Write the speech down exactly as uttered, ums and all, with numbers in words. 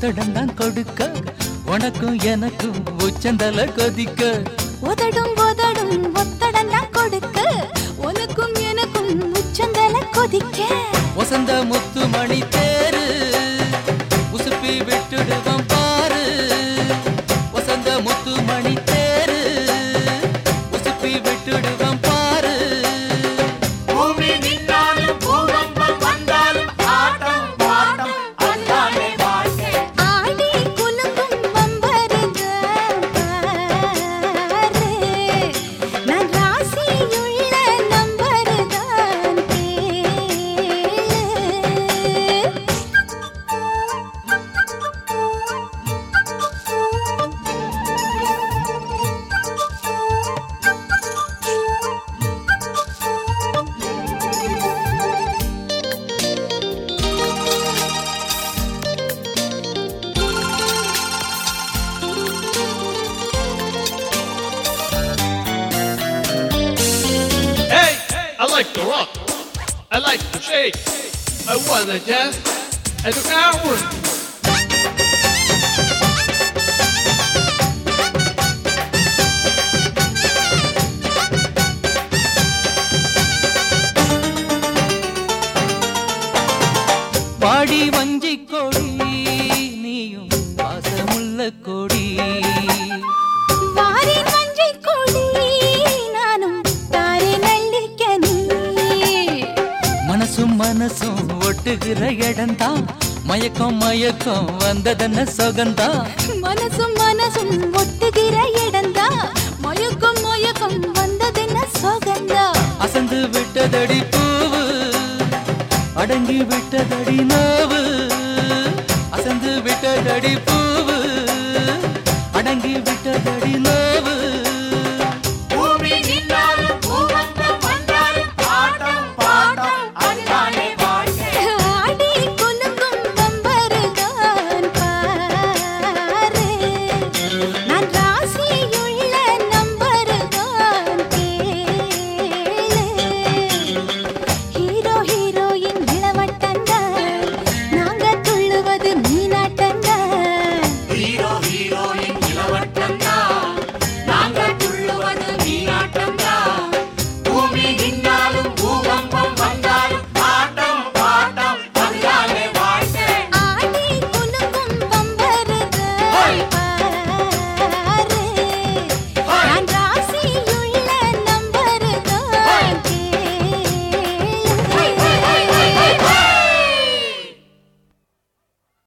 ஒத்தடம் தான் கொடுக்க உனக்கும் எனக்கும் உச்சந்தல கொதிக்க உதடும் உதடும் ஒத்தடம் தான் கொடுக்க உனக்கும் எனக்கும் உச்சந்தல கொதிக்க வசந்த முத்து மணி தேரு உசுப்பி விட்டுடுவோம் பாரு வசந்த முத்து மணி தேரு உசுப்பி விட்டுடுவோம் பாரு பூமி நின்னாலும் பூகம்பம் வந்தாலும் ஆட்டம் பாட்டம் அதுதானே வாழ்க்கை. ஆடி குலுங்கும் வம்பருக பாரு நான் ராசியுள்ள நம்பருதான் கேளு Hey, I like to rock. I like to shake. I wanna dance at the hour. பாடி வஞ்சி கொடி நீயும் பாசமுள்ள கொடி வாரி வஞ்சி கொடி நானும் தாரே நல்லிக்கனி மனசும் மனசும் ஒட்டுகிற இடம்தான் மயக்கம் மயக்கம் வந்ததென்ன சொகந்தா மனசும் மனசும் ஒட்டுகிற இடந்தா மயக்கம் மயக்கம் வந்ததென்ன சோகந்தா அசந்து விட்டதடி பூவு அடங்கி விட்டதடி நோவு அசந்து விட்டதடி பூவு அடங்கி விட்டதடி நோவு பூமி நின்னாலும் பூகம்பம் வந்தாலும் ஆட்டம் பாட்டம் அதுதானே வாழ்க்கை. ஆடி குலுங்கும் வம்பருதான் பாரு நான் ராசியுள்ள நம்பருதான் கேளு ஹீரோ ஹீரோயின் நிலவட்டந்தா நாங்க துள்ளுவது நீனாட்டந்தா ஹீரோ ஹீரோயின் இளவட்டம்தான் நாங்க துள்ளுவது நீராட்டம்தான். பூமி நின்னாலும் பூகம்பம் வந்தாலும் ஆட்டம் பாட்டம் அதுதானே வாழ்க்கை. ஆடி குலுங்கும் வம்பருதான்